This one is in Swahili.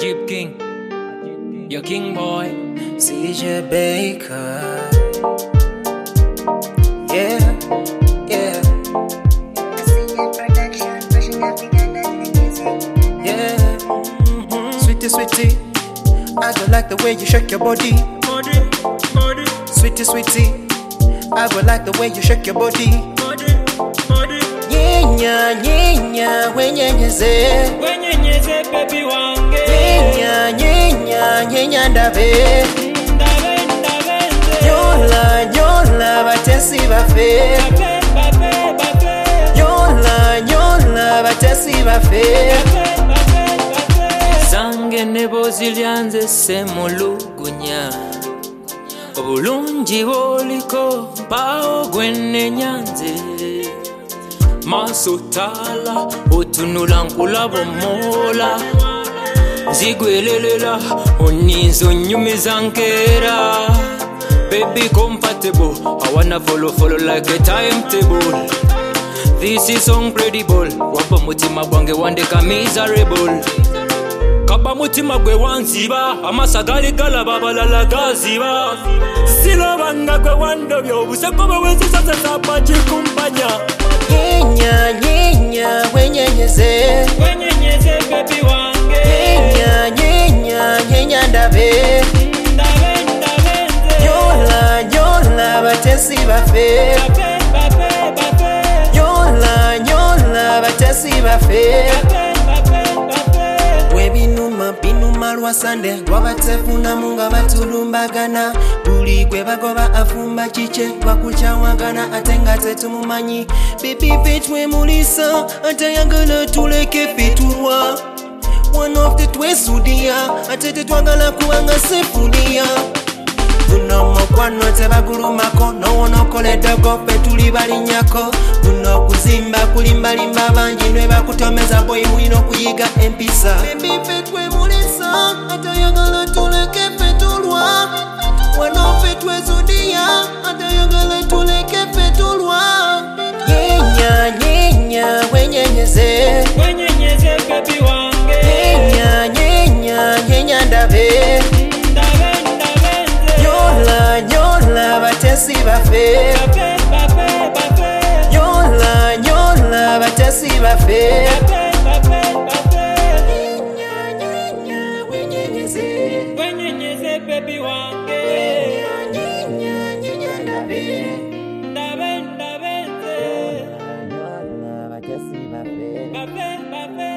Jeep King, your King boy, CJ Baker. Yeah, yeah, Production, pushing up the gun and the music. yeah. Sweetie, sweetie, I go like the way you shake your body. Sweetie, sweetie, I go like the way you shake your body. Nyenya, nyenya, wenyenyeze. wenyenyeze baby wange. Nyenya, nyenya, nyenya ndabe. Nyola, nyola, batesi bafe. Nyola, nyola, batesi bafe. Zange nebo zilyanze semulugunya. Obulungi boliko mpawo gwenne nyanze. Masotala otunula nkulabo mola. Zigwelelela oninzo nyumiza nkera. Baby compatible, I wanna follow like a timetable. This is incredible. Wapa mutima gwange wandeka miserable. Kaba mutima gwe wanziba, amasagali galaba balala gaziba. Silo banga gwe wandobyo, buseko bwezi sasa sabaji kumpanya. Nyenya, nyenya, wenyenyeze. Wenyenyeze baby wange. Nyenya, nyenya, nyenya ndabe. Nyola, nyola, batesi bafe. Nyola, nyola, batesi bafe. Webinuma, binuma lwasande. Lwabatefuna munga batulumbagana. Buli gwe bagoba afumba chiche. Lwakuchawagana atenga tetumumanyi. Baby bitch we mulisa. Atayagala tuleke fitulwa. One of the twesudia. Atete twagala kuwanga sefulia. Guno mukwano tebagulumako nowonokoleddeko ffe tuli balinyako. Guno kuzimba kulimbalimba bangi nwe bakutomeza boyi mulina okuyiga empisa. Baby ffe twemulisa atayagala tuleke ffe tulwa. Wano ffe twesudia atayagala tuleke ffe tulwa. Nyenya, nyenya, wenyenyeze. Wenyenyeze baby wange. Nyenya, nyenya, nyenya ndabe. Nyola, nyola, batesi bafe. Nyola, nyola, batesi bafe. Nyenya, nyenya, wenyenyeze. Wenyenyeze baby wange. Nyenya, nyenya, ndabe. Ndabe. Nyola, batesi bafe. Babe.